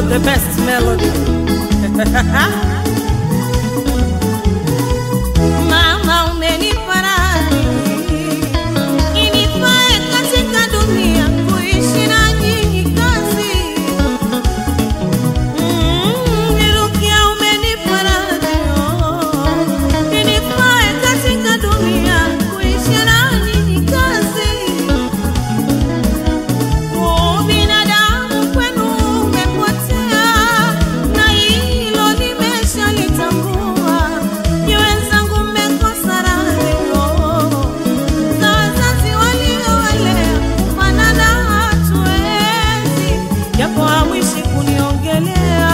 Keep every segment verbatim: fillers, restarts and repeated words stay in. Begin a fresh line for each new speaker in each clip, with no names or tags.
the best melody. Mama umenifariji, inifae katika dunia kuishi na nyinyi kazi. Mm, nirukia umenifariji, inifae katika dunia kuishi na nyinyi kazi. Oh, binadamu kwenu umepotea, na hilo nimeshalitambua. Ni wenzangu mmekosa radhi, za wazazi waliowalea, kufanana hatuwezi, japo hamwishi kuniongelea.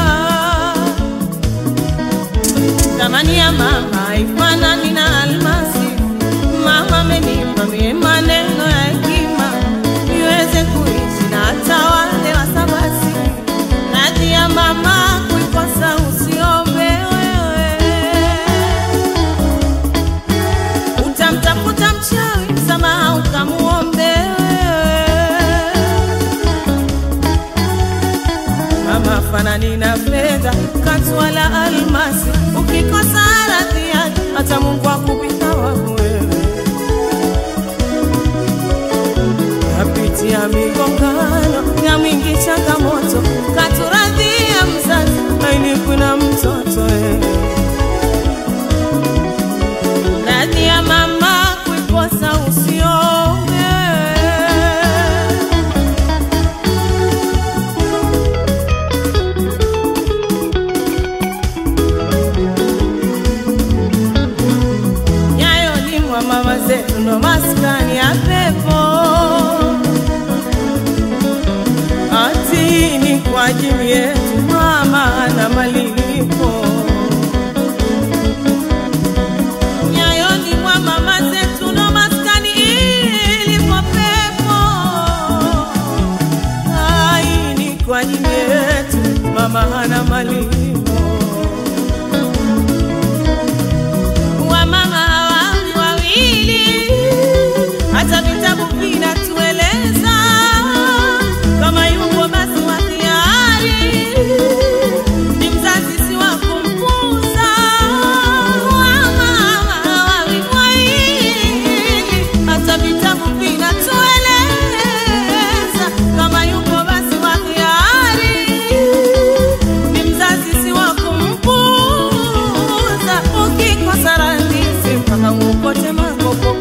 Thamani ya mama haifanani na almasi. Mama amenipa mie maneno ya hekima, niweze kuishi na hata wale wasabasi. Radhi ya mama kuikosa usiombe wewe. Utamtafuta mchawi msamaha ukamuombe wewe. Mama fanani na fedha katu wala almasi. Ukikosa radhi yake hata Mungu akupita wangu wewe. Napitia migongano ya mingi changamoto, katu radhi ya mzazi haini kuna mtoto wewe. Radhi ya mama kuikosa usiombe. Nyayo limwa mama zetu ndo maskani ya pepo. Ati ni kwa ajili yetu mama na malipo. Nyayoni mwa mama zetu ndo maskani ilipo pepo. Ai, ni kwa ajili yetu mama hana malipo. Wa mama hawawi wawili, hata vitabu vinatueleza. Kama yuko basi wa hiari, ni mzazi si wa kumpuuza. Wa mama hawawi wawili, hata vitabu vinatueleza. Kama yuko basi wa hiari, ni mzazi si wa kumpuuza. Ukikosa radhi si mpaka ukote makopo.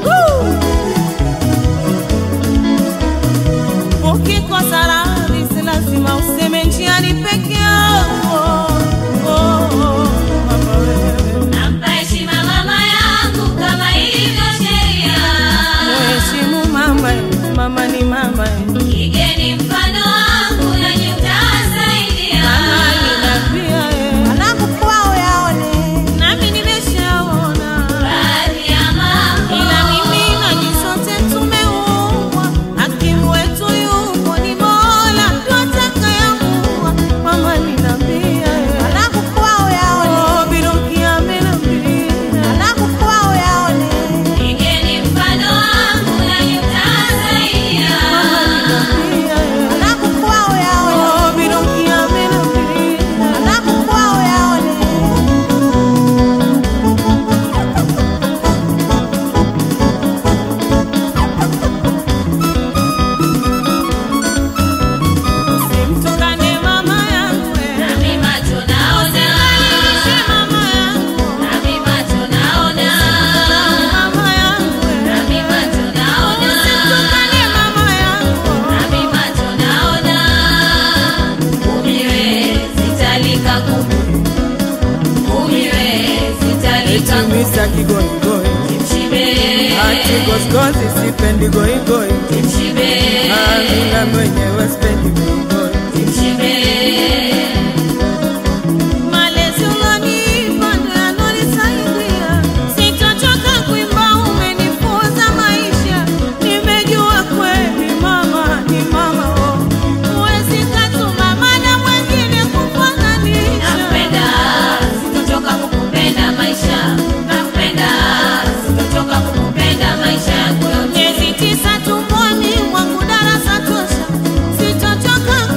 Ukikosa radhi si lazima useme njiani peke yako. Oh, oh, mama wewe.
Nampa heshima mama yangu kama ilivyo sheria.
Mheshimu mama, mama ni mama.
Igeni mfano wangu nanyi mtasaidia.
Mama ninapia
Alafu kwao yaone,
nami nimeshaona.
Radhi ya mambo.
Ila mimi na nyinyi sote tumeumbwa, hakimu wetu yupo ni Mola, ndo atakayeamua. Mama ninapia
alafu kwao yaone,
oh, biruki amenambia.
alafu kwao yaone.
Igeni mfano wangu nanyi mtasaidia.
Alafu kwao yaone,
Oh, biruki amenambia.
alafu kwao yaone.
Simtukane mama yangu
Nami macho naona.
mama yangu
Nami macho naona.
mama yangu
Nami macho naona.
Simtukane mama yangu
Nami macho naona. Umiwe sitalika kumu. Umiwe sitalika kumu.
Misa kigoi goi
Kimshibe.
ati goskozi sipendi goi goi.
Kimshibe.
Amina mwenyewe sipendi goi goi.
Kimshibe.
Malezi ulonipa ndo yanonisaidia. Sitochoka kuimba, umenifunza maisha. Nimejua kweli mama ni mama oh. Huwezi katuma mada mwengine kufananisha.
Nakupenda, sitochoka kukupenda maisha. Nakupenda, sitochoka kukupenda maisha yangu yote.
Miezi tisa tumboni mwangu darasa tosha. Sitochoka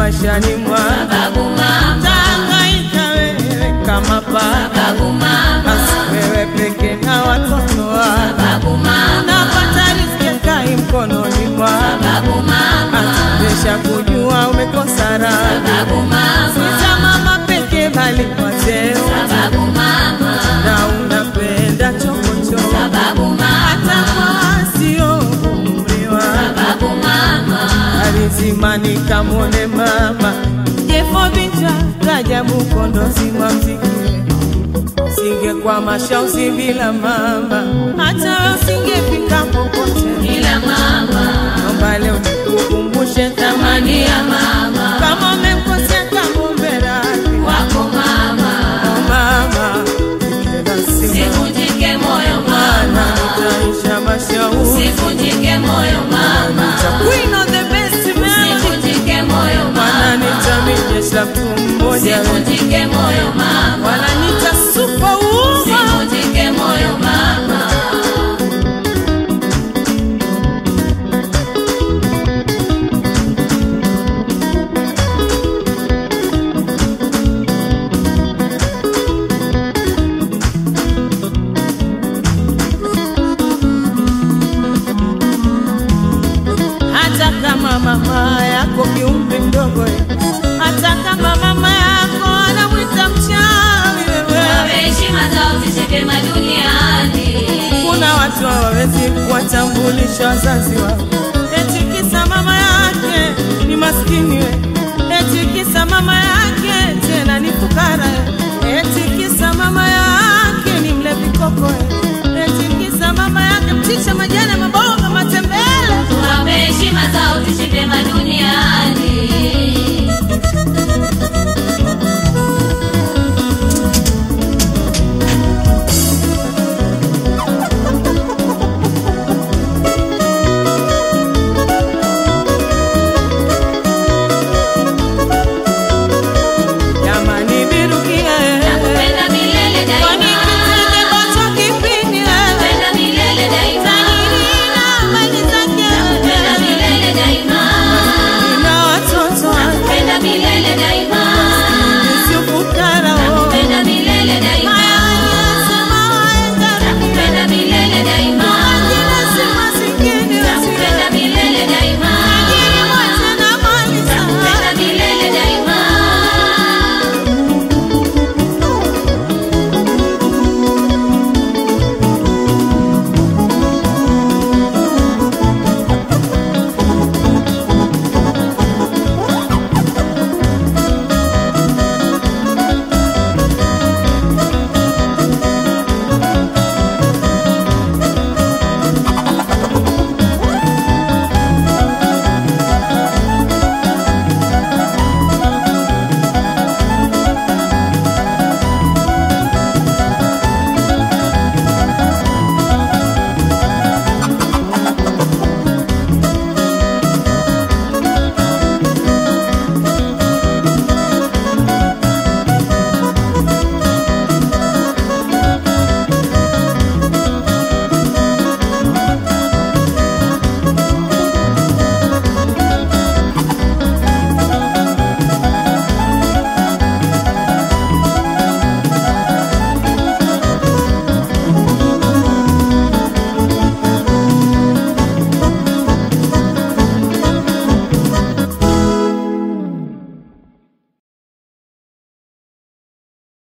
maishani mwangu.
sababu mama,
Tangaika wewe kama baba,
sababu mama,
basi wewe peke na watoto wako.
sababu mama,
Napata riziki kai mkononi mwako.
sababu mama,
Atubesha kujua umekosa raha.
sababu mama,
Sita mama peke bali wazee,
sababu mama,
na unapenda chokochoko.
sababu
Hata
mama,
kwa sio umri wako.
sababu mama,
Alizimani kamone mama, jefo bicha Rajabu kondozi wa mziki. Singe kwa mashauzi bila mama, hata usingefika popote.
ila mama,
Naomba leo nikukumbushe thamani ya mama. Kama umemkosea kamwombe radhi
wako mama,
oh mama, nikenda simu
sivunjike moyo
mana
mama,
nitaisha mashauri.
sivunjike moyo mama,
Queen of the best melody,
sivunjike moyo
mana
mama,
nitamijesha mtu mmoja,
sivunjike moyo mama,
wala nita superwoman.
sivunjike moyo mama,
Hata kama mama yako kiumri mdogo, hata kama mama yako anamwita mchawi wewe,
wape heshima zao zishike duniani,
kuna watu hawawezi kuwatambulisha wazazi wao.